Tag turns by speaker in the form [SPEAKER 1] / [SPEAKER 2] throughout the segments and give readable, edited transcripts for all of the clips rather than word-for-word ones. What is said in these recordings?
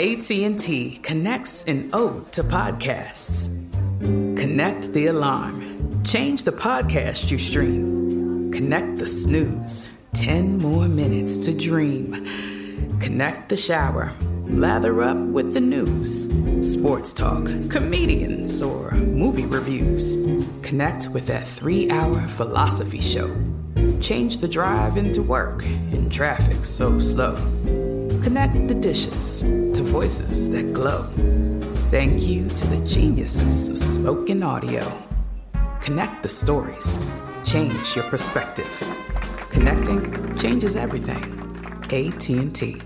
[SPEAKER 1] AT&T connects an ode to podcasts. Connect the alarm. Change the podcast you stream. Connect the snooze. 10 more minutes to dream. Connect the shower. Lather up with the news. Sports talk, comedians, or movie reviews. Connect with that 3-hour philosophy show. Change the drive into work in traffic so slow. Connect the dishes to voices that glow. Thank you to the geniuses of spoken audio. Connect the stories. Change your perspective. Connecting changes everything. AT&T.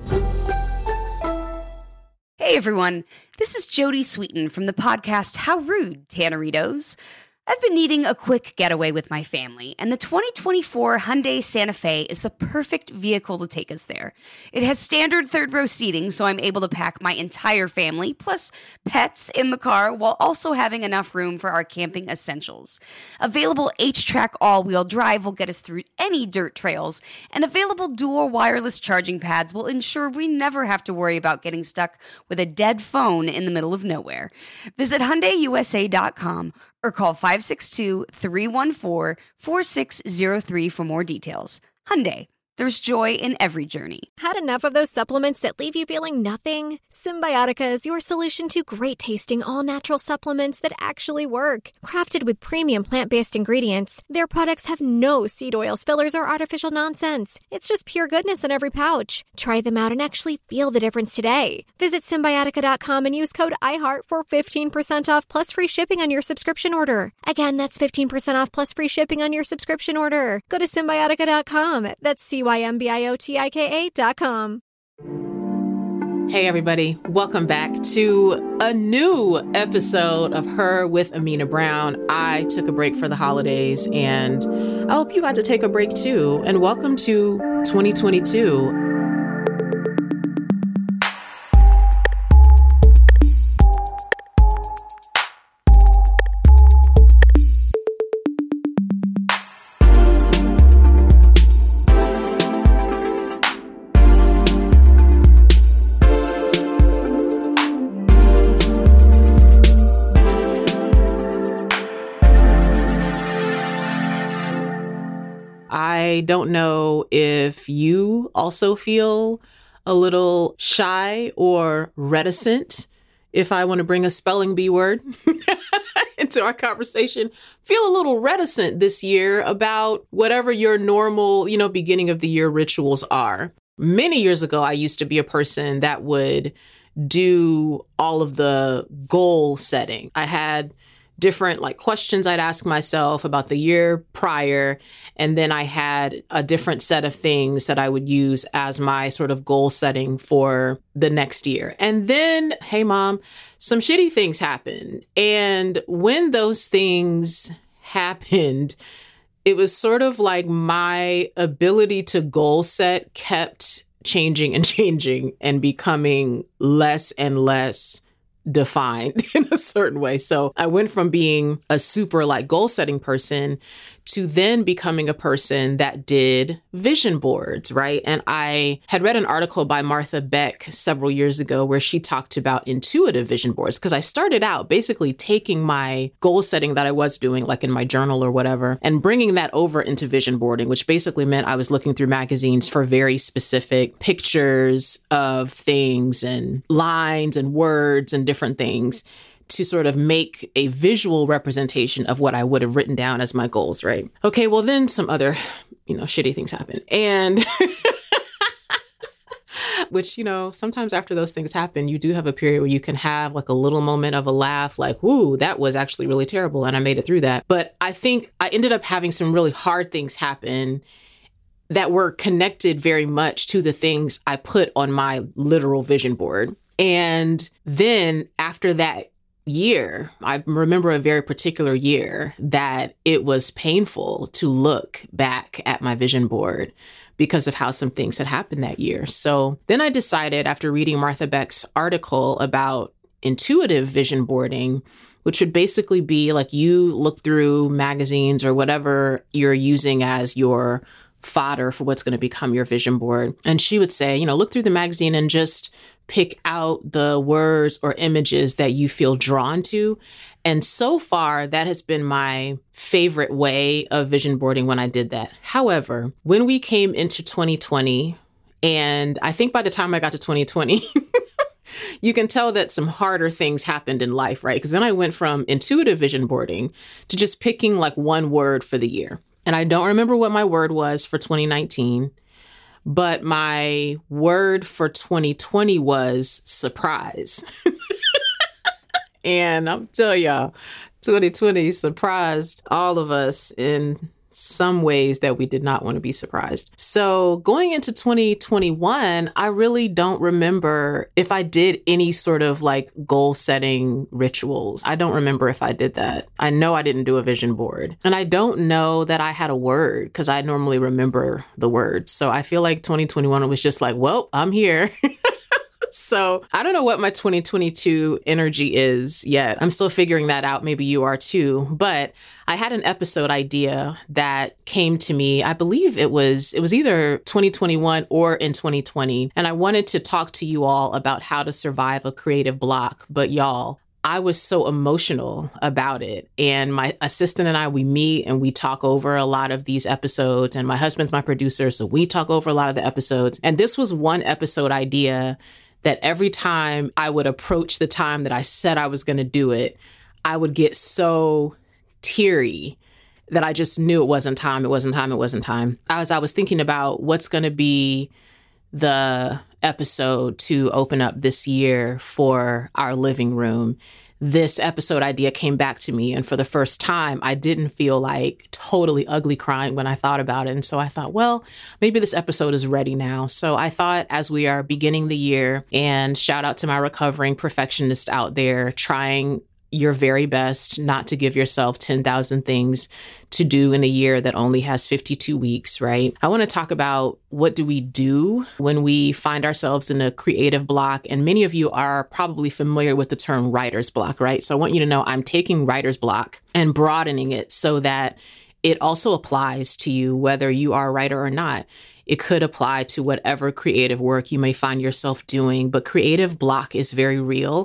[SPEAKER 2] Hey everyone, this is Jodie Sweetin from the podcast How Rude, Tanneritos. I've been needing a quick getaway with my family, and the 2024 Hyundai Santa Fe is the perfect vehicle to take us there. It has standard third-row seating, so I'm able to pack my entire family, plus pets, in the car, while also having enough room for our camping essentials. Available H-Track all-wheel drive will get us through any dirt trails, and available dual wireless charging pads will ensure we never have to worry about getting stuck with a dead phone in the middle of nowhere. Visit HyundaiUSA.com or call 562-314-4603 for more details. Hyundai, there's joy in every journey.
[SPEAKER 3] Had enough of those supplements that leave you feeling nothing? Symbiotica is your solution to great-tasting, all-natural supplements that actually work. Crafted with premium plant-based ingredients, their products have no seed oils, fillers, or artificial nonsense. It's just pure goodness in every pouch. Try them out and actually feel the difference today. Visit Symbiotica.com and use code IHEART for 15% off plus free shipping on your subscription order. Again, that's 15% off plus free shipping on your subscription order. Go to Symbiotica.com. That's Symbiotika.com.
[SPEAKER 4] Hey everybody, welcome back to a new episode of Her with Amina Brown. I took a break for the holidays and I hope you got to take a break too. And welcome to 2022. I don't know if you also feel a little shy or reticent, if I want to bring a spelling bee word into our conversation. Feel a little reticent this year about whatever your normal, beginning of the year rituals are. Many years ago, I used to be a person that would do all of the goal setting. I had different questions I'd ask myself about the year prior. And then I had a different set of things that I would use as my sort of goal setting for the next year. And then, hey mom, some shitty things happened. And when those things happened, it was sort of like my ability to goal set kept changing and becoming less and less defined in a certain way. So I went from being a super goal setting person to then becoming a person that did vision boards, right? And I had read an article by Martha Beck several years ago where she talked about intuitive vision boards, because I started out basically taking my goal setting that I was doing in my journal or whatever and bringing that over into vision boarding, which basically meant I was looking through magazines for very specific pictures of things and lines and words and different things to sort of make a visual representation of what I would have written down as my goals, right? Okay, well then some other, shitty things happen. And which, sometimes after those things happen, you do have a period where you can have a little moment of a laugh, ooh, that was actually really terrible and I made it through that. But I think I ended up having some really hard things happen that were connected very much to the things I put on my literal vision board. And then after that year, I remember a very particular year that it was painful to look back at my vision board because of how some things had happened that year. So then I decided, after reading Martha Beck's article about intuitive vision boarding, which would basically be you look through magazines or whatever you're using as your fodder for what's going to become your vision board. And she would say, look through the magazine and just pick out the words or images that you feel drawn to. And so far, that has been my favorite way of vision boarding when I did that. However, when we came into 2020, and I think by the time I got to 2020, you can tell that some harder things happened in life, right? Because then I went from intuitive vision boarding to just picking like one word for the year. And I don't remember what my word was for 2019, but my word for 2020 was surprise. And I'm telling y'all, 2020 surprised all of us in some ways that we did not want to be surprised. So going into 2021, I really don't remember if I did any sort of like goal setting rituals. I don't remember if I did that. I know I didn't do a vision board. And I don't know that I had a word because I normally remember the words. So I feel like 2021 was just like, well, I'm here. So I don't know what my 2022 energy is yet. I'm still figuring that out. Maybe you are too. But I had an episode idea that came to me. I believe it was either 2021 or in 2020. And I wanted to talk to you all about how to survive a creative block. But y'all, I was so emotional about it. And my assistant and I, we meet and we talk over a lot of these episodes. And my husband's my producer, so we talk over a lot of the episodes. And this was one episode idea that every time I would approach the time that I said I was going to do it, I would get so teary that I just knew it wasn't time. As I was thinking about what's going to be the episode to open up this year for our living room, this episode idea came back to me. And for the first time, I didn't feel like totally ugly crying when I thought about it. And so I thought, well, maybe this episode is ready now. So I thought as we are beginning the year, and shout out to my recovering perfectionist out there, trying your very best not to give yourself 10,000 things to do in a year that only has 52 weeks, right? I want to talk about what do we do when we find ourselves in a creative block. And many of you are probably familiar with the term writer's block, right? So I want you to know I'm taking writer's block and broadening it so that it also applies to you, whether you are a writer or not. It could apply to whatever creative work you may find yourself doing, but creative block is very real.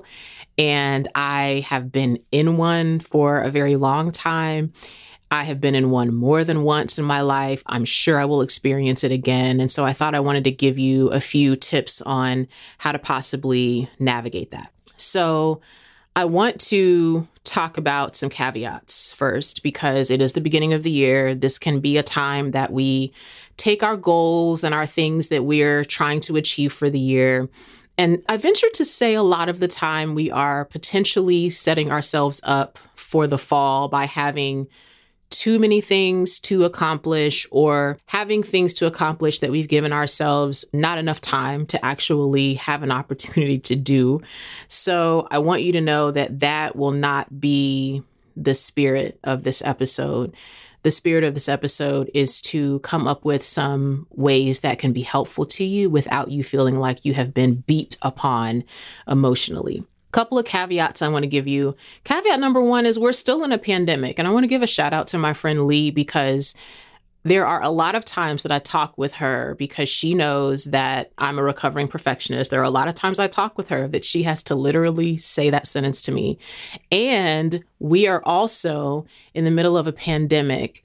[SPEAKER 4] And I have been in one for a very long time. I have been in one more than once in my life. I'm sure I will experience it again. And so I thought I wanted to give you a few tips on how to possibly navigate that. So I want to talk about some caveats first, because it is the beginning of the year. This can be a time that we take our goals and our things that we're trying to achieve for the year. And I venture to say a lot of the time we are potentially setting ourselves up for the fall by having too many things to accomplish, or having things to accomplish that we've given ourselves not enough time to actually have an opportunity to do. So I want you to know that that will not be the spirit of this episode. The spirit of this episode is to come up with some ways that can be helpful to you without you feeling like you have been beat upon emotionally. Couple of caveats I want to give you. Caveat number one is we're still in a pandemic. And I want to give a shout out to my friend Lee, because there are a lot of times that I talk with her, because she knows that I'm a recovering perfectionist. There are a lot of times I talk with her that she has to literally say that sentence to me. And we are also in the middle of a pandemic.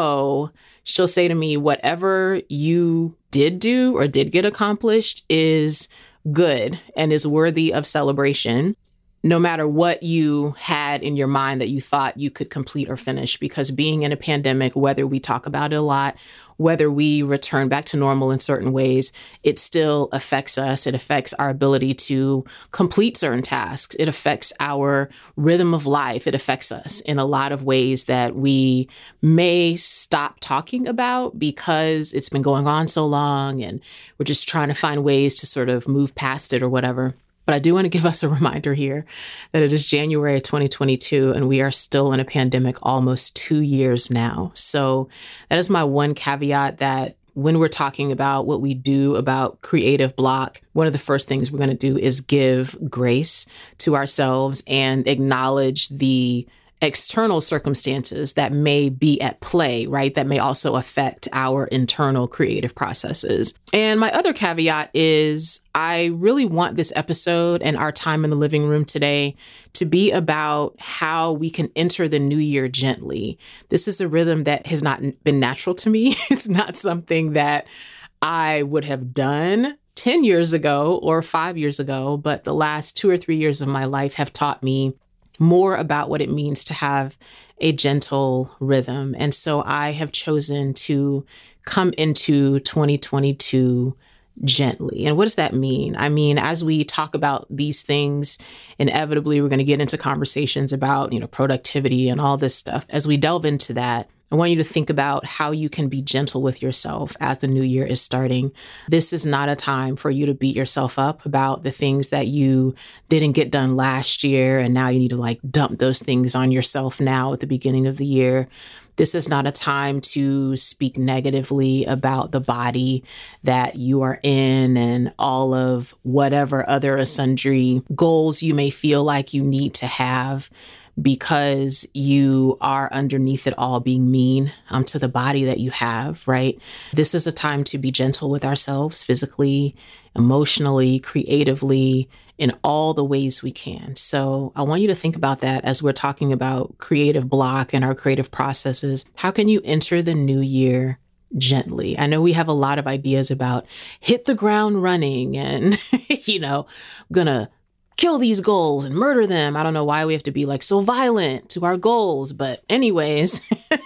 [SPEAKER 4] So she'll say to me, whatever you did do or did get accomplished is good and is worthy of celebration, no matter what you had in your mind that you thought you could complete or finish. Because being in a pandemic, whether we talk about it a lot, whether we return back to normal in certain ways, it still affects us. It affects our ability to complete certain tasks. It affects our rhythm of life. It affects us in a lot of ways that we may stop talking about because it's been going on so long and we're just trying to find ways to sort of move past it or whatever. But I do want to give us a reminder here that it is January 2022 and we are still in a pandemic almost 2 years now. So that is my one caveat, that when we're talking about what we do about creative block, one of the first things we're going to do is give grace to ourselves and acknowledge the external circumstances that may be at play, right? That may also affect our internal creative processes. And my other caveat is I really want this episode and our time in the living room today to be about how we can enter the new year gently. This is a rhythm that has not been natural to me. It's not something that I would have done 10 years ago or 5 years ago, but the last 2 or 3 years of my life have taught me more about what it means to have a gentle rhythm. And so I have chosen to come into 2022 gently. And what does that mean? I mean, as we talk about these things, inevitably, we're going to get into conversations about, productivity and all this stuff. As we delve into that, I want you to think about how you can be gentle with yourself as the new year is starting. This is not a time for you to beat yourself up about the things that you didn't get done last year, and now you need to dump those things on yourself now at the beginning of the year. This is not a time to speak negatively about the body that you are in and all of whatever other sundry goals you may feel like you need to have, because you are underneath it all being mean to the body that you have, right? This is a time to be gentle with ourselves physically, emotionally, creatively, in all the ways we can. So I want you to think about that as we're talking about creative block and our creative processes. How can you enter the new year gently? I know we have a lot of ideas about hit the ground running and, gonna kill these goals and murder them. I don't know why we have to be so violent to our goals. But anyways,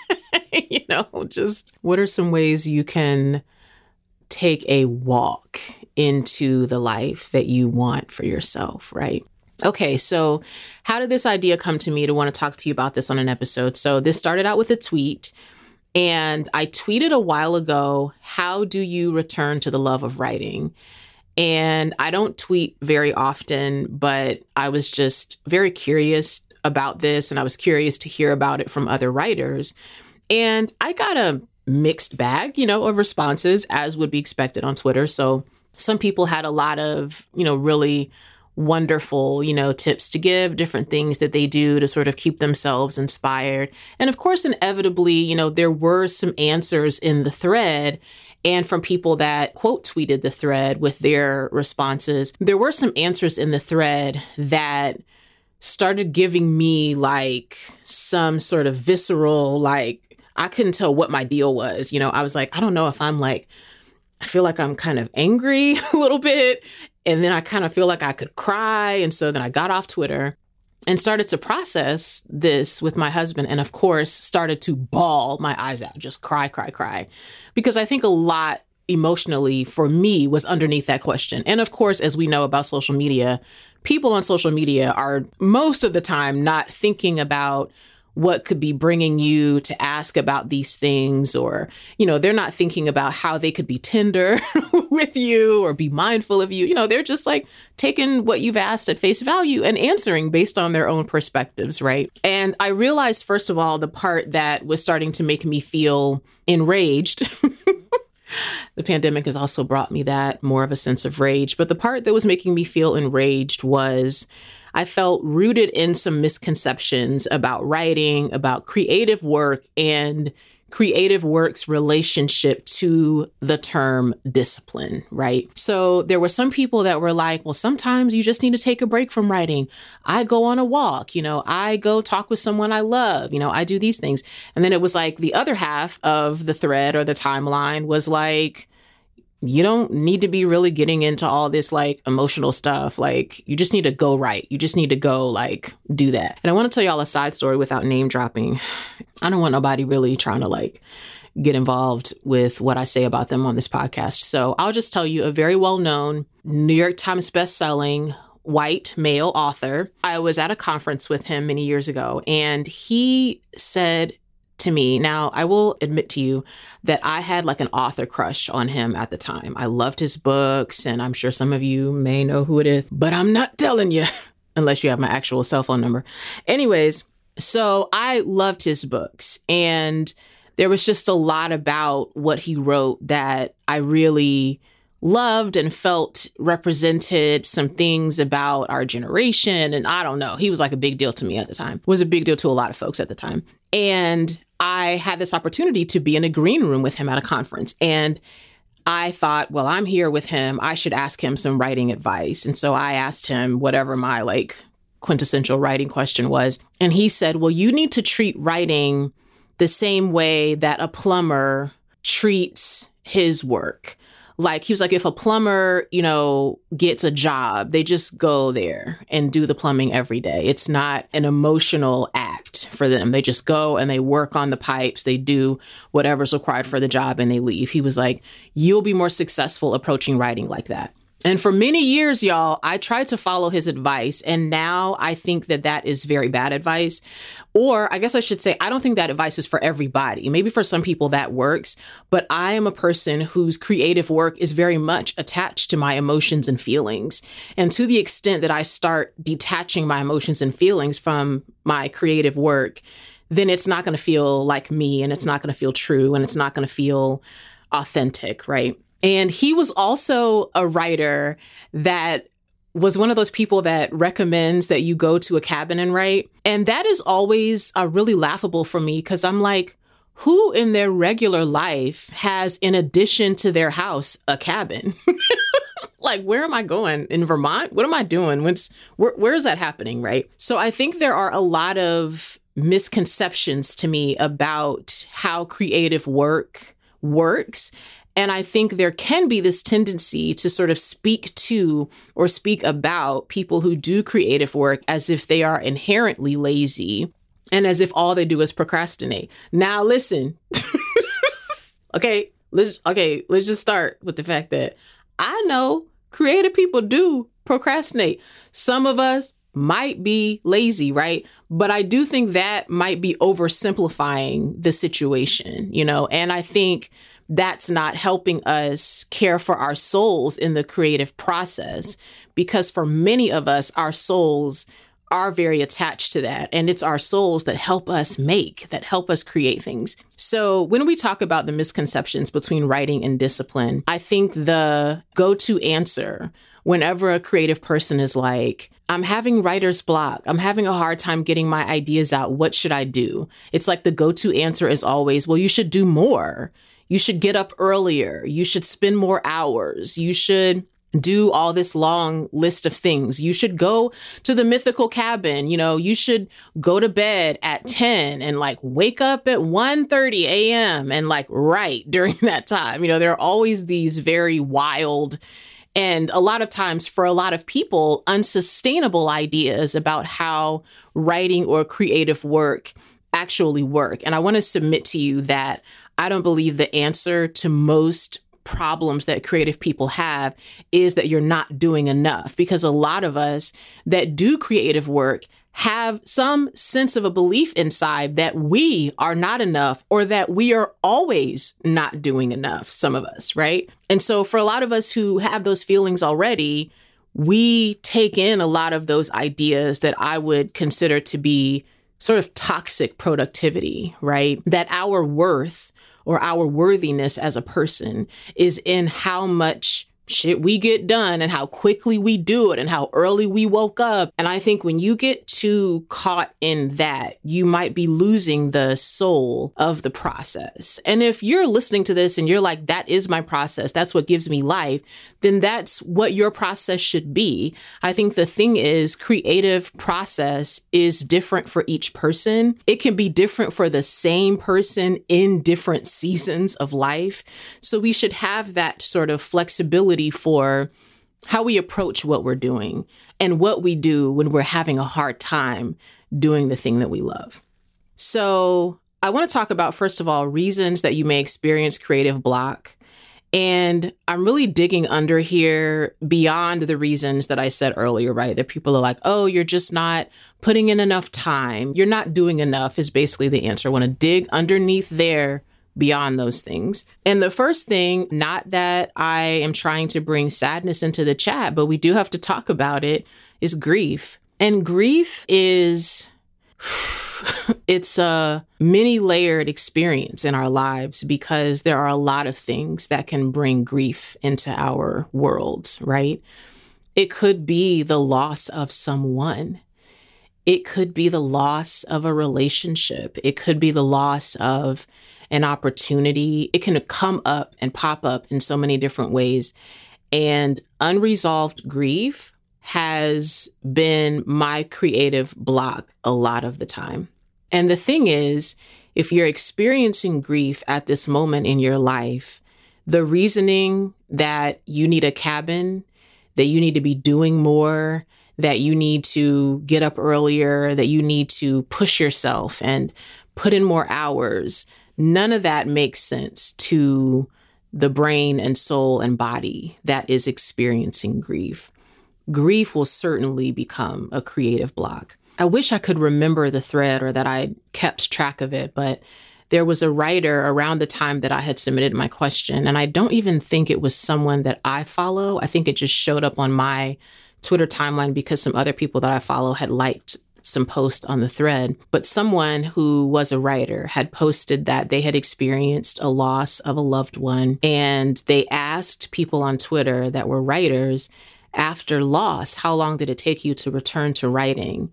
[SPEAKER 4] just what are some ways you can take a walk into the life that you want for yourself, right? Okay, so how did this idea come to me to want to talk to you about this on an episode? So this started out with a tweet, and I tweeted a while ago, how do you return to the love of writing? And I don't tweet very often, but I was just very curious about this, and I was curious to hear about it from other writers. And I got a mixed bag, of responses, as would be expected on Twitter. So some people had a lot of, really wonderful, tips to give, different things that they do to sort of keep themselves inspired. And of course, inevitably, there were some answers in the thread. And from people that quote tweeted the thread with their responses, there were some answers in the thread that started giving me some sort of visceral, I couldn't tell what my deal was. I was I don't know if I feel like I'm kind of angry a little bit. And then I kind of feel like I could cry. And so then I got off Twitter and started to process this with my husband. And of course, started to bawl my eyes out, just cry. Because I think a lot emotionally for me was underneath that question. And of course, as we know about social media, people on social media are most of the time not thinking about what could be bringing you to ask about these things, or, they're not thinking about how they could be tender with you or be mindful of you. They're just taking what you've asked at face value and answering based on their own perspectives, right? And I realized, first of all, the part that was starting to make me feel enraged. The pandemic has also brought me that more of a sense of rage. But the part that was making me feel enraged was I felt rooted in some misconceptions about writing, about creative work, and creative work's relationship to the term discipline, right? So there were some people that were well, sometimes you just need to take a break from writing. I go on a walk, I go talk with someone I love, I do these things. And then it was the other half of the thread or the timeline was you don't need to be really getting into all this emotional stuff. You just need to go write. You just need to go do that. And I want to tell y'all a side story without name dropping. I don't want nobody really trying to get involved with what I say about them on this podcast. So I'll just tell you a very well-known New York Times bestselling white male author. I was at a conference with him many years ago, and he said to me, now I will admit to you that I had an author crush on him at the time. I loved his books, and I'm sure some of you may know who it is, but I'm not telling you unless you have my actual cell phone number. Anyways, so I loved his books, and there was just a lot about what he wrote that I really loved and felt represented some things about our generation. And I don't know, he was like a big deal to me at the time, was a big deal to a lot of folks at the time. And I had this opportunity to be in a green room with him at a conference. And I thought, well, I'm here with him. I should ask him some writing advice. And so I asked him whatever my quintessential writing question was. And he said, well, you need to treat writing the same way that a plumber treats his work. Like, he was like, if a plumber, gets a job, they just go there and do the plumbing every day. It's not an emotional act for them. They just go and they work on the pipes. They do whatever's required for the job and they leave. He was like, you'll be more successful approaching writing like that. And for many years, y'all, I tried to follow his advice. And now I think that that is very bad advice. Or I guess I should say, I don't think that advice is for everybody. Maybe for some people that works. But I am a person whose creative work is very much attached to my emotions and feelings. And to the extent that I start detaching my emotions and feelings from my creative work, then it's not going to feel like me, and it's not going to feel true, and it's not going to feel authentic, right? And he was also a writer that was one of those people that recommends that you go to a cabin and write. And that is always really laughable for me, because I'm like, who in their regular life has, in addition to their house, a cabin? Like, where am I going? In Vermont? What am I doing? Where is that happening, right? So I think there are a lot of misconceptions to me about how creative work works. And I think there can be this tendency to sort of speak to or speak about people who do creative work as if they are inherently lazy and as if all they do is procrastinate. Now, listen, let's just start with the fact that I know creative people do procrastinate. Some of us might be lazy, right? But I do think that might be oversimplifying the situation, and I think that's not helping us care for our souls in the creative process, because for many of us, our souls are very attached to that. And it's our souls that help us create things. So when we talk about the misconceptions between writing and discipline, I think the go-to answer whenever a creative person is like, I'm having writer's block, I'm having a hard time getting my ideas out, what should I do? It's like the go-to answer is always, well, you should do more. You should get up earlier. You should spend more hours. You should do all this long list of things. You should go to the mythical cabin. You should go to bed at 10 and wake up at 1:30 a.m. and write during that time. There are always these very wild and a lot of times for a lot of people, unsustainable ideas about how writing or creative work actually work. And I want to submit to you that I don't believe the answer to most problems that creative people have is that you're not doing enough, because a lot of us that do creative work have some sense of a belief inside that we are not enough, or that we are always not doing enough, some of us, right? And so for a lot of us who have those feelings already, we take in a lot of those ideas that I would consider to be sort of toxic productivity, right? That our worth or our worthiness as a person is in how much shit we get done and how quickly we do it and how early we woke up. And I think when you get too caught in that, you might be losing the soul of the process. And if you're listening to this and you're like, that is my process, that's what gives me life, then that's what your process should be. I think the thing is, creative process is different for each person. It can be different for the same person in different seasons of life. So we should have that sort of flexibility for how we approach what we're doing and what we do when we're having a hard time doing the thing that we love. So I want to talk about, first of all, reasons that you may experience creative block. And I'm really digging under here beyond the reasons that I said earlier, right? That people are like, oh, you're just not putting in enough time. You're not doing enough is basically the answer. I want to dig underneath there beyond those things. And the first thing, not that I am trying to bring sadness into the chat, but we do have to talk about it, is grief. And grief is it's a many layered experience in our lives because there are a lot of things that can bring grief into our worlds, right? It could be the loss of someone. It could be the loss of a relationship. It could be the loss of an opportunity. It can come up and pop up in so many different ways. And unresolved grief has been my creative block a lot of the time. And the thing is, if you're experiencing grief at this moment in your life, the reasoning that you need a cabin, that you need to be doing more, that you need to get up earlier, that you need to push yourself and put in more hours, none of that makes sense to the brain and soul and body that is experiencing grief. Grief will certainly become a creative block. I wish I could remember the thread or that I kept track of it, but there was a writer around the time that I had submitted my question, and I don't even think it was someone that I follow. I think it just showed up on my Twitter timeline because some other people that I follow had liked some posts on the thread. But someone who was a writer had posted that they had experienced a loss of a loved one, and they asked people on Twitter that were writers, after loss, how long did it take you to return to writing?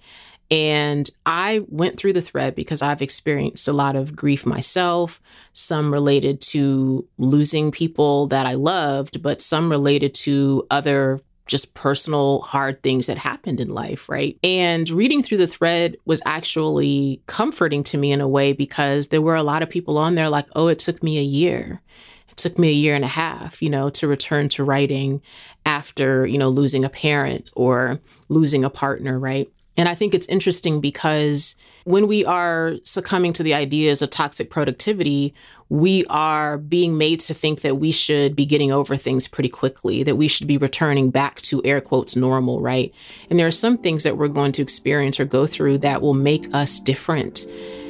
[SPEAKER 4] And I went through the thread because I've experienced a lot of grief myself, some related to losing people that I loved, but some related to other just personal hard things that happened in life, right? And reading through the thread was actually comforting to me in a way because there were a lot of people on there like, oh, it took me a year. It took me a year and a half, to return to writing after, losing a parent or losing a partner, right? And I think it's interesting because when we are succumbing to the ideas of toxic productivity, we are being made to think that we should be getting over things pretty quickly, that we should be returning back to air quotes normal, right? And there are some things that we're going to experience or go through that will make us different.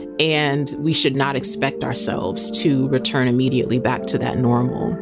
[SPEAKER 4] And we should not expect ourselves to return immediately back to that normal.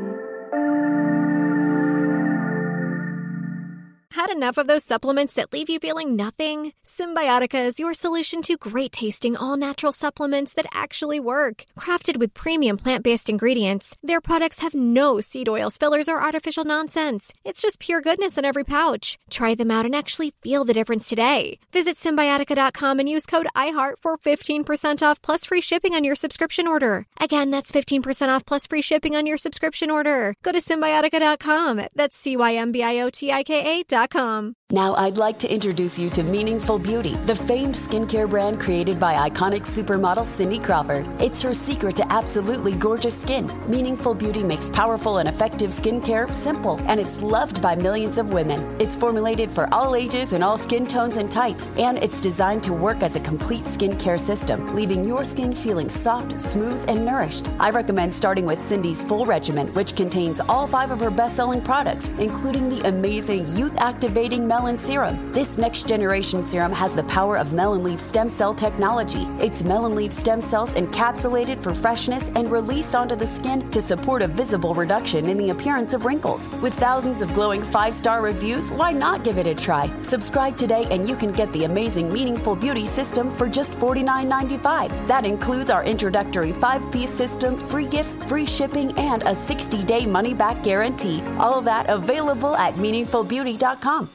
[SPEAKER 3] Had enough of those supplements that leave you feeling nothing? Symbiotica is your solution to great-tasting, all-natural supplements that actually work. Crafted with premium plant-based ingredients, their products have no seed oils, fillers, or artificial nonsense. It's just pure goodness in every pouch. Try them out and actually feel the difference today. Visit Symbiotica.com and use code IHEART for 15% off plus free shipping on your subscription order. Again, that's 15% off plus free shipping on your subscription order. Go to Symbiotica.com. That's CYMBIOTIKA.com.
[SPEAKER 5] Now I'd like to introduce you to Meaningful Beauty, the famed skincare brand created by iconic supermodel Cindy Crawford. It's her secret to absolutely gorgeous skin. Meaningful Beauty makes powerful and effective skincare simple, and it's loved by millions of women. It's formulated for all ages and all skin tones and types, and it's designed to work as a complete skincare system, leaving your skin feeling soft, smooth, and nourished. I recommend starting with Cindy's full regimen, which contains all 5 of her best-selling products, including the amazing youth-activating Melon Serum. This next-generation serum has the power of melon leaf stem cell technology. It's melon leaf stem cells encapsulated for freshness and released onto the skin to support a visible reduction in the appearance of wrinkles. With thousands of glowing 5-star reviews, why not give it a try? Subscribe today and you can get the amazing Meaningful Beauty system for just $49.95. That includes our introductory 5-piece system, free gifts, free shipping, and a 60-day money-back guarantee. All of that available at meaningfulbeauty.com.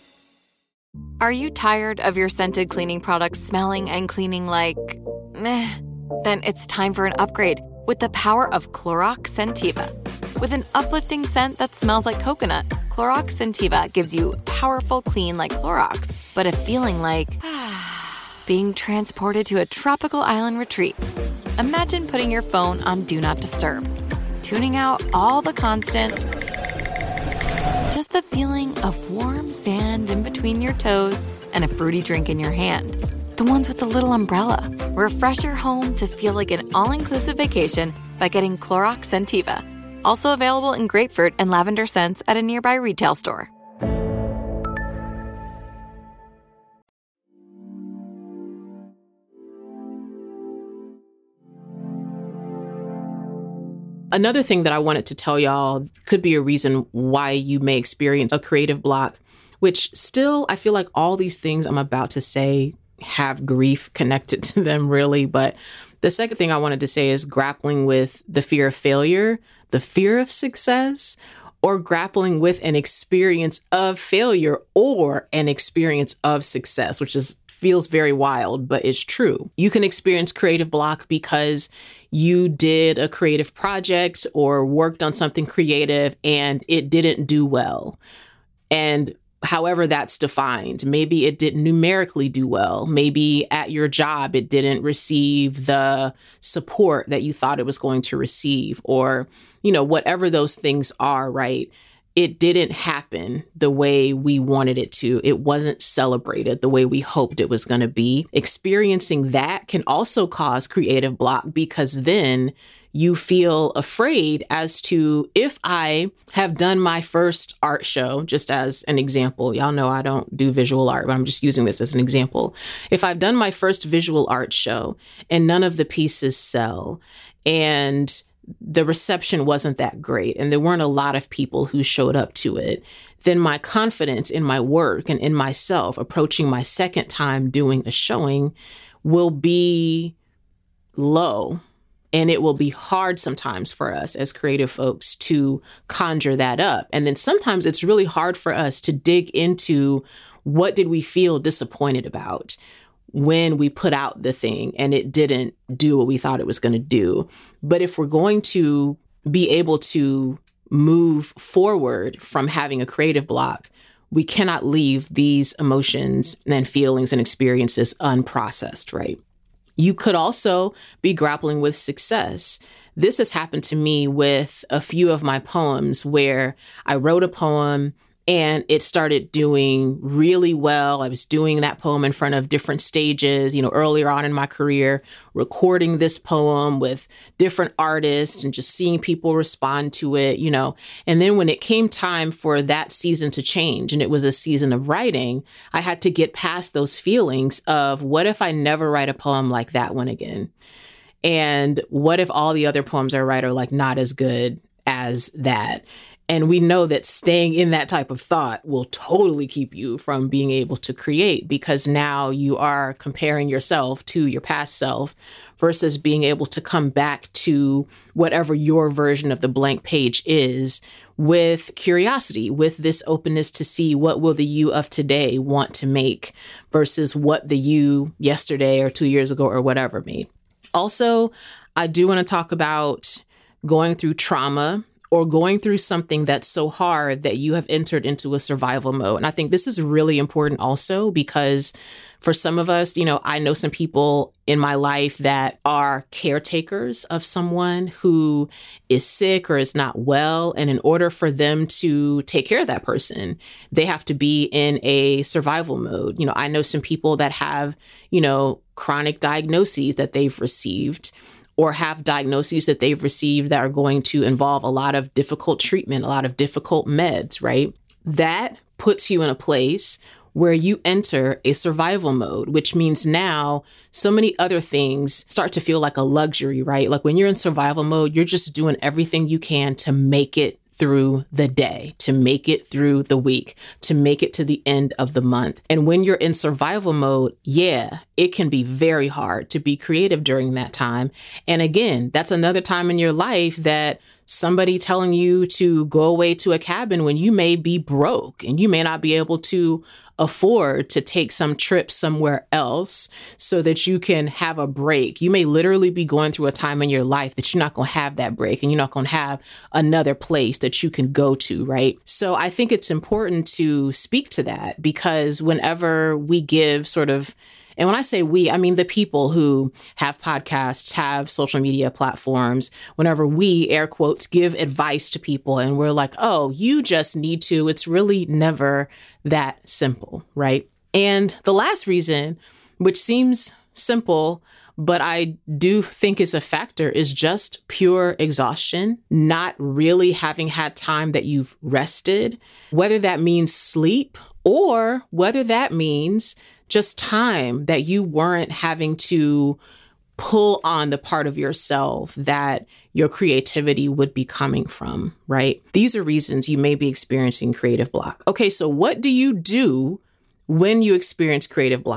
[SPEAKER 6] Are you tired of your scented cleaning products smelling and cleaning like meh? Then it's time for an upgrade with the power of Clorox Scentiva. With an uplifting scent that smells like coconut, Clorox Scentiva gives you powerful clean like Clorox, but a feeling like being transported to a tropical island retreat. Imagine putting your phone on Do Not Disturb, tuning out all the constant, just the feeling of warm sand in between your toes and a fruity drink in your hand. The ones with the little umbrella. Refresh your home to feel like an all-inclusive vacation by getting Clorox Scentiva. Also available in grapefruit and lavender scents at a nearby retail store.
[SPEAKER 4] Another thing that I wanted to tell y'all could be a reason why you may experience a creative block, which still, I feel like all these things I'm about to say have grief connected to them really. But the second thing I wanted to say is grappling with the fear of failure, the fear of success, or grappling with an experience of failure or an experience of success, which feels very wild, but it's true. You can experience creative block because you did a creative project or worked on something creative and it didn't do well. And however that's defined, maybe it didn't numerically do well. Maybe at your job, it didn't receive the support that you thought it was going to receive, or, whatever those things are, right? It didn't happen the way we wanted it to. It wasn't celebrated the way we hoped it was going to be. Experiencing that can also cause creative block because then you feel afraid as to, if I have done my first art show, just as an example, y'all know I don't do visual art, but I'm just using this as an example. If I've done my first visual art show and none of the pieces sell and the reception wasn't that great and there weren't a lot of people who showed up to it, then my confidence in my work and in myself approaching my second time doing a showing will be low. And it will be hard sometimes for us as creative folks to conjure that up. And then sometimes it's really hard for us to dig into what did we feel disappointed about when we put out the thing and it didn't do what we thought it was going to do. But if we're going to be able to move forward from having a creative block, we cannot leave these emotions and feelings and experiences unprocessed, right? You could also be grappling with success. This has happened to me with a few of my poems where I wrote a poem and it started doing really well. I was doing that poem in front of different stages, earlier on in my career, recording this poem with different artists and just seeing people respond to it, And then when it came time for that season to change and it was a season of writing, I had to get past those feelings of what if I never write a poem like that one again? And what if all the other poems I write are like not as good as that? And we know that staying in that type of thought will totally keep you from being able to create, because now you are comparing yourself to your past self versus being able to come back to whatever your version of the blank page is with curiosity, with this openness to see what will the you of today want to make versus what the you yesterday or 2 years ago or whatever made. Also, I do want to talk about going through trauma or going through something that's so hard that you have entered into a survival mode. And I think this is really important also because for some of us, I know some people in my life that are caretakers of someone who is sick or is not well. And in order for them to take care of that person, they have to be in a survival mode. I know some people that have, chronic diagnoses that they've received or have diagnoses that they've received that are going to involve a lot of difficult treatment, a lot of difficult meds, right? That puts you in a place where you enter a survival mode, which means now so many other things start to feel like a luxury, right? Like when you're in survival mode, you're just doing everything you can to make it through the day, to make it through the week, to make it to the end of the month. And when you're in survival mode, it can be very hard to be creative during that time. And again, that's another time in your life that somebody telling you to go away to a cabin when you may be broke and you may not be able to afford to take some trip somewhere else so that you can have a break. You may literally be going through a time in your life that you're not going to have that break and you're not going to have another place that you can go to, right? So I think it's important to speak to that because whenever we give sort of, and when I say we, I mean the people who have podcasts, have social media platforms, whenever we, air quotes, give advice to people and we're like, oh, you just need to, it's really never that simple, right? And the last reason, which seems simple, but I do think is a factor, is just pure exhaustion, not really having had time that you've rested, whether that means sleep or whether that means just time that you weren't having to pull on the part of yourself that your creativity would be coming from, right? These are reasons you may be experiencing creative block. Okay, so what do you do when you experience creative block?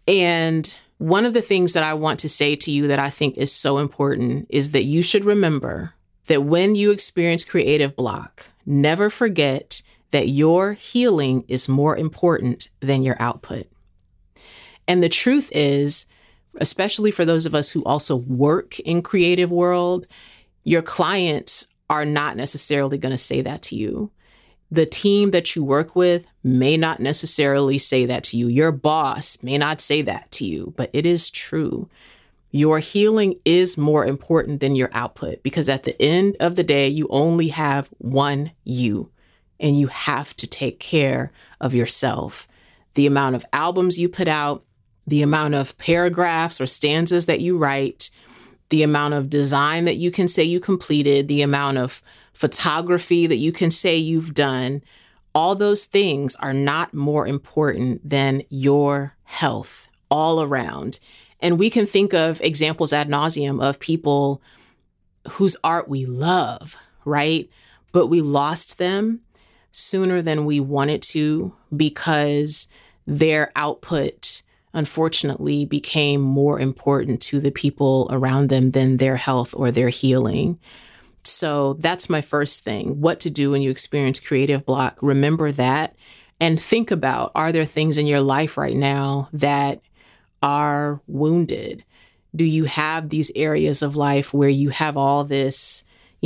[SPEAKER 4] And one of the things that I want to say to you that I think is so important is that you should remember that when you experience creative block, never forget that your healing is more important than your output. And the truth is, especially for those of us who also work in creative world, your clients are not necessarily going to say that to you. The team that you work with may not necessarily say that to you. Your boss may not say that to you, but it is true. Your healing is more important than your output, because at the end of the day, you only have one you, and you have to take care of yourself. The amount of albums you put out, the amount of paragraphs or stanzas that you write, the amount of design that you can say you completed, the amount of photography that you can say you've done, all those things are not more important than your health all around. And we can think of examples ad nauseum of people whose art we love, right? But we lost them sooner than we wanted to because their output, unfortunately, became more important to the people around them than their health or their healing. So that's my first thing. What to do when you experience creative block. Remember that and think about, are there things in your life right now that are wounded? Do you have these areas of life where you have all this,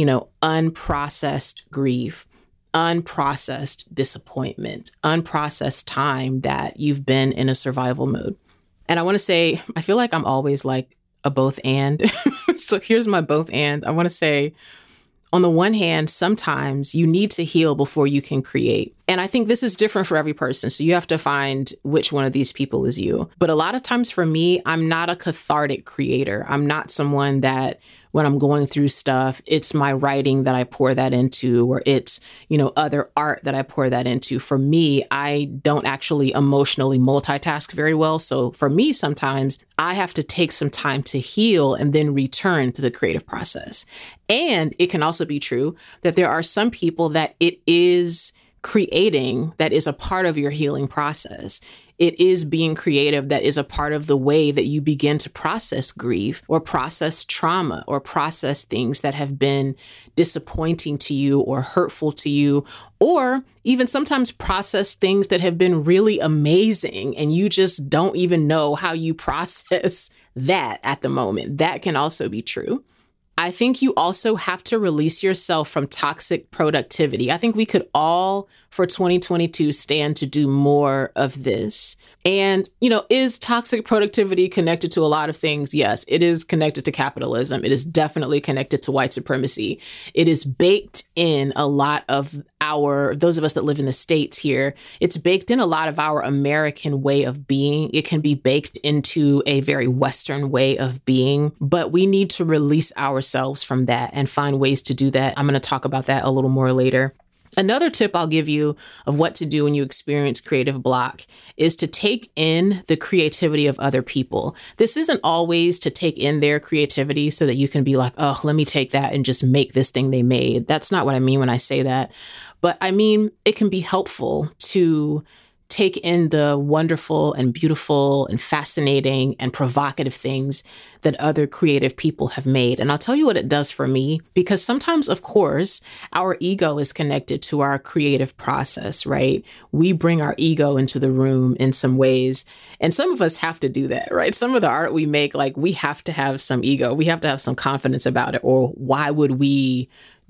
[SPEAKER 4] unprocessed grief, unprocessed disappointment, unprocessed time that you've been in a survival mode? And I want to say, I feel like I'm always like a both and. So here's my both and. I want to say, on the one hand, sometimes you need to heal before you can create. And I think this is different for every person. So you have to find which one of these people is you. But a lot of times for me, I'm not a cathartic creator. I'm not someone that when I'm going through stuff, it's my writing that I pour that into, or it's, other art that I pour that into. For me, I don't actually emotionally multitask very well. So for me, sometimes I have to take some time to heal and then return to the creative process. And it can also be true that there are some people that it is creating that is a part of your healing process. It is being creative that is a part of the way that you begin to process grief or process trauma or process things that have been disappointing to you or hurtful to you, or even sometimes process things that have been really amazing and you just don't even know how you process that at the moment. That can also be true. I think you also have to release yourself from toxic productivity. I think we could all, for 2022, stand to do more of this. And, is toxic productivity connected to a lot of things? Yes, it is connected to capitalism. It is definitely connected to white supremacy. It is baked in a lot of those of us that live in the States here, it's baked in a lot of our American way of being. It can be baked into a very Western way of being, but we need to release ourselves from that and find ways to do that. I'm going to talk about that a little more later. Another tip I'll give you of what to do when you experience creative block is to take in the creativity of other people. This isn't always to take in their creativity so that you can be like, oh, let me take that and just make this thing they made. That's not what I mean when I say that. But I mean, it can be helpful to take in the wonderful and beautiful and fascinating and provocative things that other creative people have made. And I'll tell you what it does for me, because sometimes, of course, our ego is connected to our creative process, right? We bring our ego into the room in some ways. And some of us have to do that, right? Some of the art we make, like, we have to have some ego. We have to have some confidence about it. Or why would we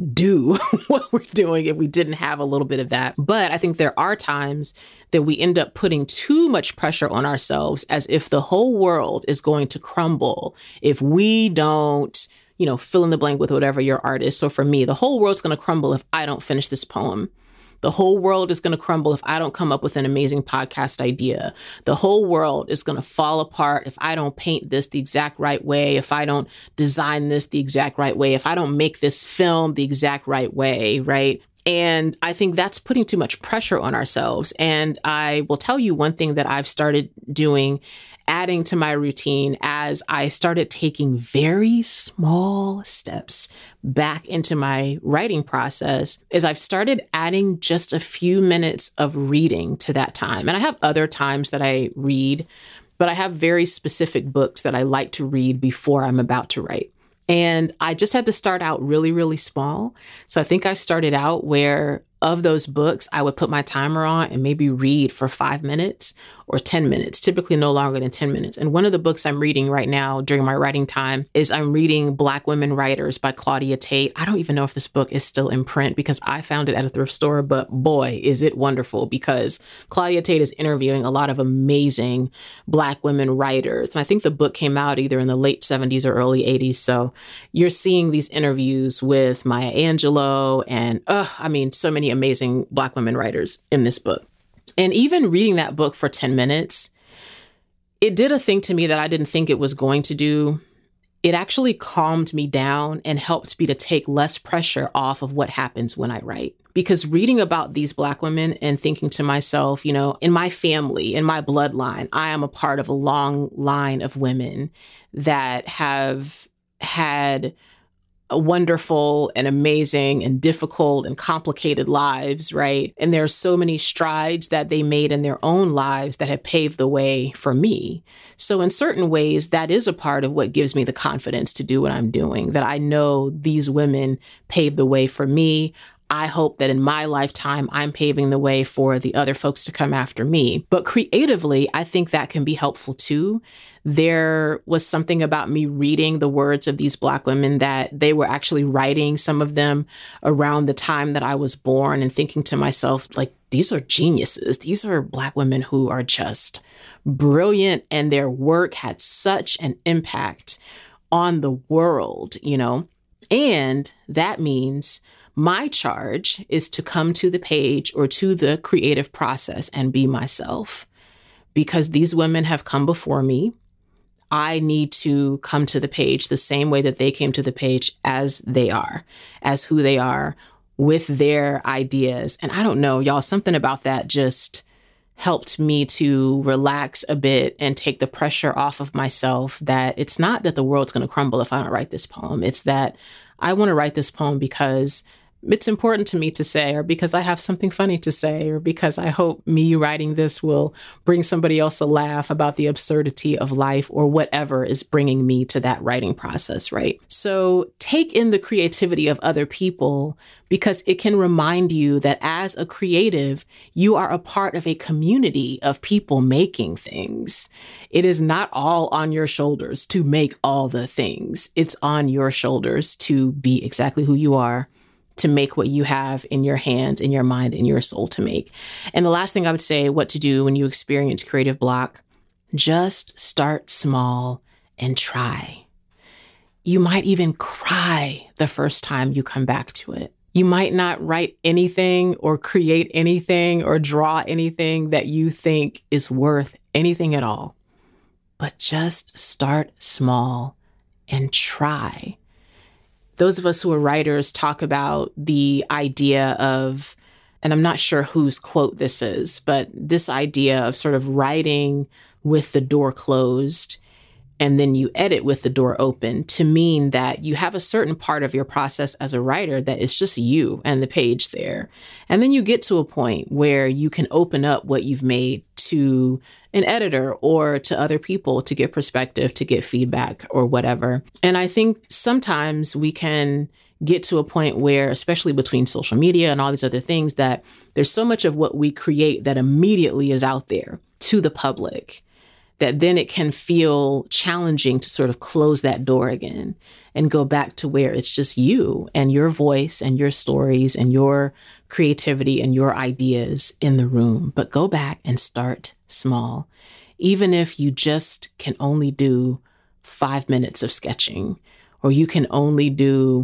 [SPEAKER 4] do what we're doing if we didn't have a little bit of that? But I think there are times that we end up putting too much pressure on ourselves, as if the whole world is going to crumble if we don't, fill in the blank with whatever your art is. So for me, the whole world's going to crumble if I don't finish this poem. The whole world is going to crumble if I don't come up with an amazing podcast idea. The whole world is going to fall apart if I don't paint this the exact right way, if I don't design this the exact right way, if I don't make this film the exact right way, right? And I think that's putting too much pressure on ourselves. And I will tell you one thing that I've started doing, adding to my routine as I started taking very small steps back into my writing process, is I've started adding just a few minutes of reading to that time. And I have other times that I read, but I have very specific books that I like to read before I'm about to write. And I just had to start out really, really small. So I think I started out where of those books, I would put my timer on and maybe read for 5 minutes or 10 minutes, typically no longer than 10 minutes. And one of the books I'm reading right now during my writing time is I'm reading Black Women Writers by Claudia Tate. I don't even know if this book is still in print because I found it at a thrift store, but boy, is it wonderful because Claudia Tate is interviewing a lot of amazing Black women writers. And I think the book came out either in the late 70s or early 80s. So you're seeing these interviews with Maya Angelou and, so many amazing Black women writers in this book. And even reading that book for 10 minutes, it did a thing to me that I didn't think it was going to do. It actually calmed me down and helped me to take less pressure off of what happens when I write. Because reading about these Black women and thinking to myself, in my family, in my bloodline, I am a part of a long line of women that have had wonderful and amazing and difficult and complicated lives, right? And there are so many strides that they made in their own lives that have paved the way for me. So in certain ways, that is a part of what gives me the confidence to do what I'm doing, that I know these women paved the way for me. I hope that in my lifetime, I'm paving the way for the other folks to come after me. But creatively, I think that can be helpful too. There was something about me reading the words of these Black women that they were actually writing, some of them around the time that I was born, and thinking to myself, like, these are geniuses. These are Black women who are just brilliant, and their work had such an impact on the world, And that means my charge is to come to the page or to the creative process and be myself. Because these women have come before me, I need to come to the page the same way that they came to the page as they are, as who they are, with their ideas. And I don't know, y'all, something about that just helped me to relax a bit and take the pressure off of myself, that it's not that the world's going to crumble if I don't write this poem. It's that I want to write this poem because it's important to me to say, or because I have something funny to say, or because I hope me writing this will bring somebody else a laugh about the absurdity of life, or whatever is bringing me to that writing process, right? So take in the creativity of other people, because it can remind you that as a creative, you are a part of a community of people making things. It is not all on your shoulders to make all the things. It's on your shoulders to be exactly who you are, to make what you have in your hands, in your mind, in your soul to make. And the last thing I would say, what to do when you experience creative block, just start small and try. You might even cry the first time you come back to it. You might not write anything or create anything or draw anything that you think is worth anything at all, but just start small and try. Those of us who are writers talk about the idea of, and I'm not sure whose quote this is, but this idea of sort of writing with the door closed and then you edit with the door open, to mean that you have a certain part of your process as a writer that is just you and the page there. And then you get to a point where you can open up what you've made to an editor or to other people to get perspective, to get feedback or whatever. And I think sometimes we can get to a point where, especially between social media and all these other things, that there's so much of what we create that immediately is out there to the public, that then it can feel challenging to sort of close that door again and go back to where it's just you and your voice and your stories and your creativity and your ideas in the room. But go back and start small. Even if you just can only do 5 minutes of sketching, or you can only do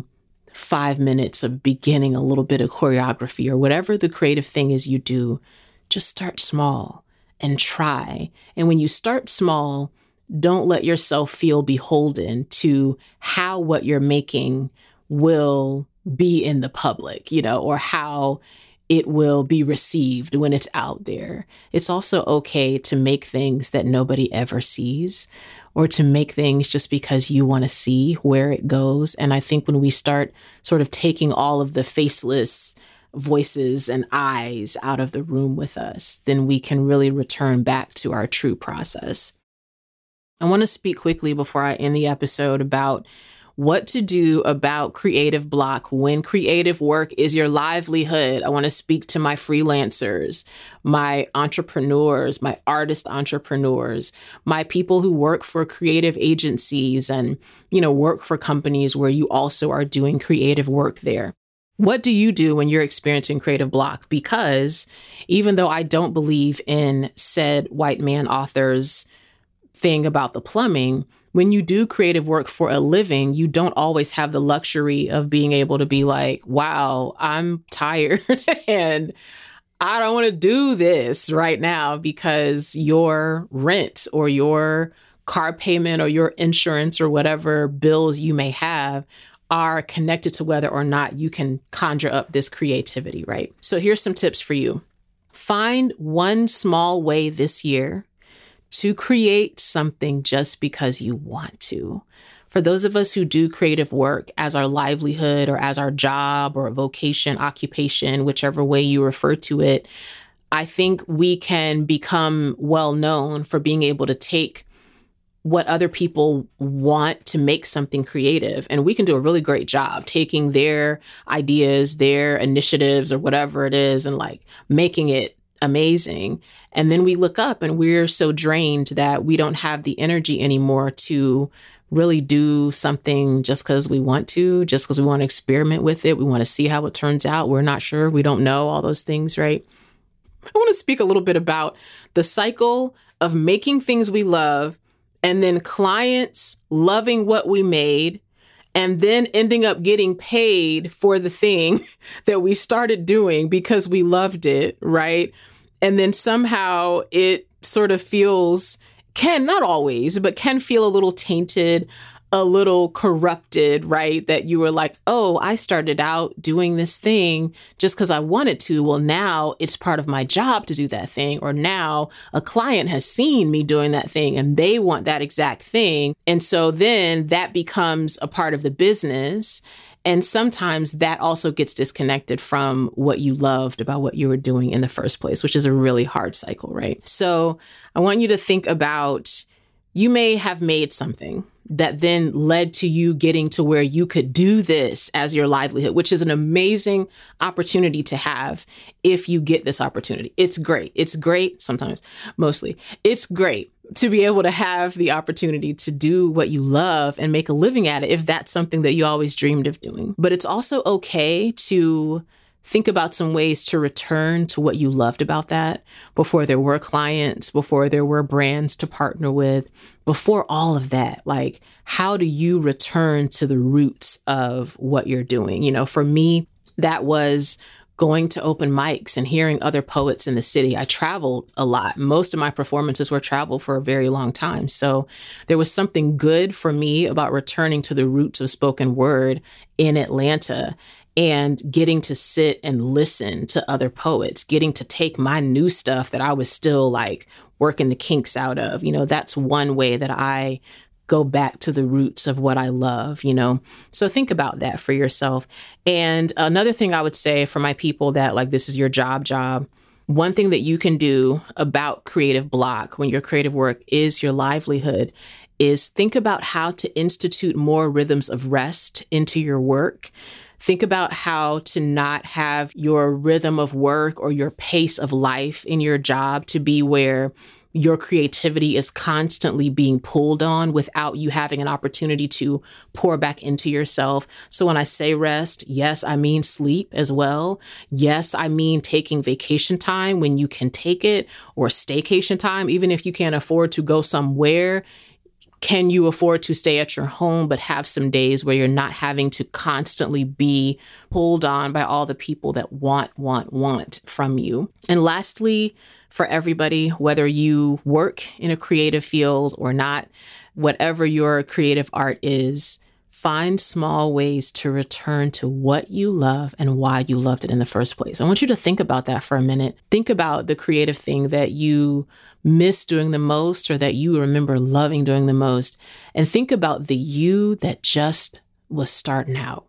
[SPEAKER 4] 5 minutes of beginning a little bit of choreography, or whatever the creative thing is you do, just start small and try. And when you start small, don't let yourself feel beholden to how what you're making will be in the public, or how it will be received when it's out there. It's also okay to make things that nobody ever sees, or to make things just because you want to see where it goes. And I think when we start sort of taking all of the faceless voices and eyes out of the room with us, then we can really return back to our true process. I want to speak quickly before I end the episode about what to do about creative block when creative work is your livelihood. I want to speak to my freelancers, my entrepreneurs, my artist entrepreneurs, my people who work for creative agencies and, work for companies where you also are doing creative work there. What do you do when you're experiencing creative block? Because even though I don't believe in said white man author's thing about the plumbing, when you do creative work for a living, you don't always have the luxury of being able to be like, wow, I'm tired and I don't want to do this right now because your rent or your car payment or your insurance or whatever bills you may have are connected to whether or not you can conjure up this creativity, right? So here's some tips for you. Find one small way this year to create something just because you want to. For those of us who do creative work as our livelihood or as our job or vocation, occupation, whichever way you refer to it, I think we can become well known for being able to take what other people want to make something creative. And we can do a really great job taking their ideas, their initiatives, or whatever it is, and like making it amazing. And then we look up and we're so drained that we don't have the energy anymore to really do something just because we want to, just because we want to experiment with it. We want to see how it turns out. We're not sure. We don't know all those things, right? I want to speak a little bit about the cycle of making things we love and then clients loving what we made and then ending up getting paid for the thing that we started doing because we loved it, right? And then somehow it sort of not always, but can feel a little tainted, a little corrupted, right? That you were like, oh, I started out doing this thing just because I wanted to. Well, now it's part of my job to do that thing. Or now a client has seen me doing that thing and they want that exact thing. And so then that becomes a part of the business. And sometimes that also gets disconnected from what you loved about what you were doing in the first place, which is a really hard cycle, right? So I want you to think about, you may have made something that then led to you getting to where you could do this as your livelihood, which is an amazing opportunity to have if you get this opportunity. It's great. It's great sometimes, mostly. It's great to be able to have the opportunity to do what you love and make a living at it if that's something that you always dreamed of doing. But it's also okay to think about some ways to return to what you loved about that before there were clients, before there were brands to partner with, before all of that. Like, how do you return to the roots of what you're doing? For me, that was going to open mics and hearing other poets in the city. I traveled a lot. Most of my performances were travel for a very long time. So there was something good for me about returning to the roots of spoken word in Atlanta and getting to sit and listen to other poets, getting to take my new stuff that I was still like working the kinks out of. That's one way that I go back to the roots of what I love, So think about that for yourself. And another thing I would say for my people that like this is your job, one thing that you can do about creative block when your creative work is your livelihood is think about how to institute more rhythms of rest into your work. Think about how to not have your rhythm of work or your pace of life in your job to be where your creativity is constantly being pulled on without you having an opportunity to pour back into yourself. So when I say rest, yes, I mean sleep as well. Yes, I mean taking vacation time when you can take it, or staycation time, even if you can't afford to go somewhere. Can you afford to stay at your home, but have some days where you're not having to constantly be pulled on by all the people that want from you? And lastly, for everybody, whether you work in a creative field or not, whatever your creative art is, find small ways to return to what you love and why you loved it in the first place. I want you to think about that for a minute. Think about the creative thing that you miss doing the most or that you remember loving doing the most. And think about the you that just was starting out,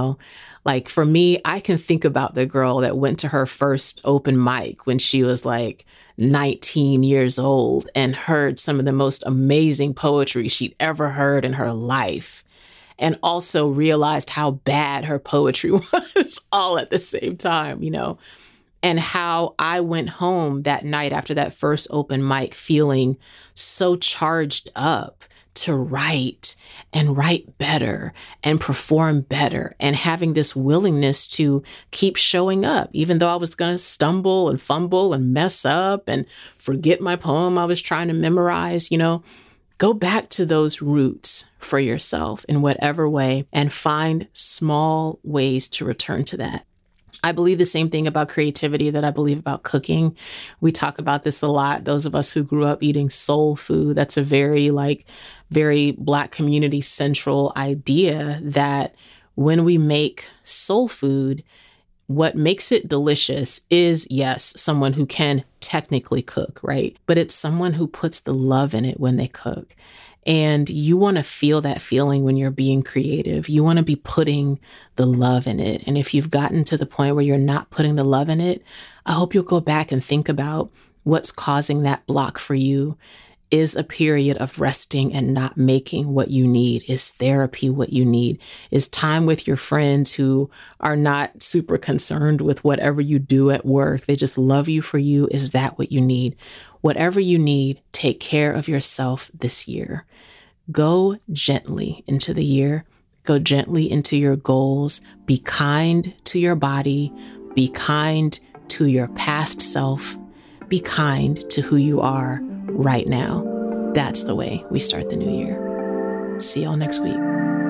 [SPEAKER 4] Like for me, I can think about the girl that went to her first open mic when she was like 19 years old and heard some of the most amazing poetry she'd ever heard in her life, and also realized how bad her poetry was all at the same time, you know, and how I went home that night after that first open mic feeling so charged up to write and write better and perform better, and having this willingness to keep showing up, even though I was going to stumble and fumble and mess up and forget my poem I was trying to memorize. You know, go back to those roots for yourself in whatever way and find small ways to return to that. I believe the same thing about creativity that I believe about cooking. We talk about this a lot. Those of us who grew up eating soul food, that's a very Black community central idea that when we make soul food, what makes it delicious is, yes, someone who can technically cook, right? But it's someone who puts the love in it when they cook. And you want to feel that feeling when you're being creative. You want to be putting the love in it. And if you've gotten to the point where you're not putting the love in it, I hope you'll go back and think about what's causing that block for you. Is a period of resting and not making what you need? Is therapy what you need? Is time with your friends who are not super concerned with whatever you do at work? They just love you for you. Is that what you need? Whatever you need, take care of yourself this year. Go gently into the year. Go gently into your goals. Be kind to your body. Be kind to your past self. Be kind to who you are right now. That's the way we start the new year. See y'all next week.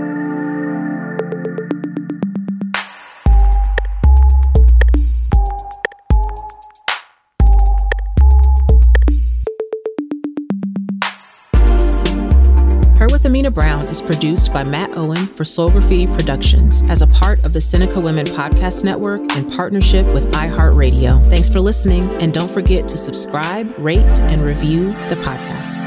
[SPEAKER 4] Her with Amina Brown is produced by Matt Owen for Soul Graffiti Productions as a part of the Seneca Women Podcast Network in partnership with iHeartRadio. Thanks for listening, and don't forget to subscribe, rate, and review the podcast.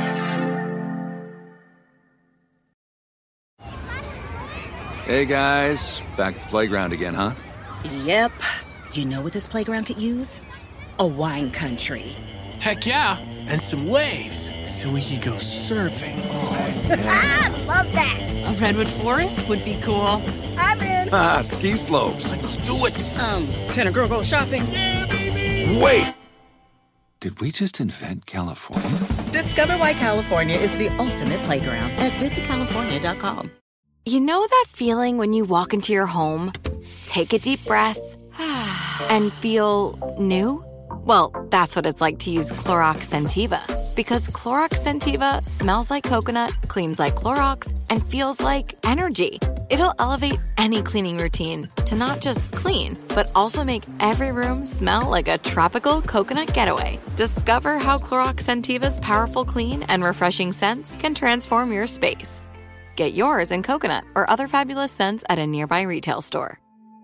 [SPEAKER 7] Hey guys, back at the playground again, huh?
[SPEAKER 8] Yep. You know what this playground could use? A wine country.
[SPEAKER 9] Heck yeah, and some waves so we could go surfing.
[SPEAKER 7] Oh, yeah.
[SPEAKER 8] I love that.
[SPEAKER 10] A redwood forest would be cool.
[SPEAKER 8] I'm in.
[SPEAKER 7] Ski slopes.
[SPEAKER 9] Let's do it.
[SPEAKER 8] Can a girl go shopping?
[SPEAKER 9] Yeah, baby.
[SPEAKER 7] Wait! Did we just invent California?
[SPEAKER 8] Discover why California is the ultimate playground at visitcalifornia.com.
[SPEAKER 6] You know that feeling when you walk into your home, take a deep breath, and feel new? Well, that's what it's like to use Clorox Scentiva. Because Clorox Scentiva smells like coconut, cleans like Clorox, and feels like energy. It'll elevate any cleaning routine to not just clean, but also make every room smell like a tropical coconut getaway. Discover how Clorox Scentiva's powerful clean and refreshing scents can transform your space. Get yours in coconut or other fabulous scents at a nearby retail store.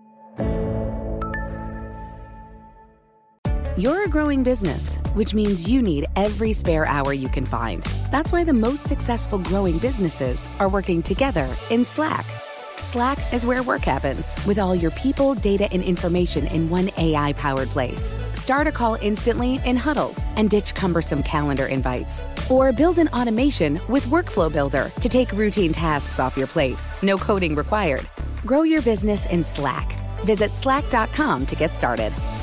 [SPEAKER 11] You're a growing business, which means you need every spare hour you can find. That's why the most successful growing businesses are working together in Slack. Slack is where work happens, with all your people, data, and information in one AI-powered place. Start a call instantly in huddles and ditch cumbersome calendar invites. Or build an automation with Workflow Builder to take routine tasks off your plate. No coding required. Grow your business in Slack. Visit slack.com to get started.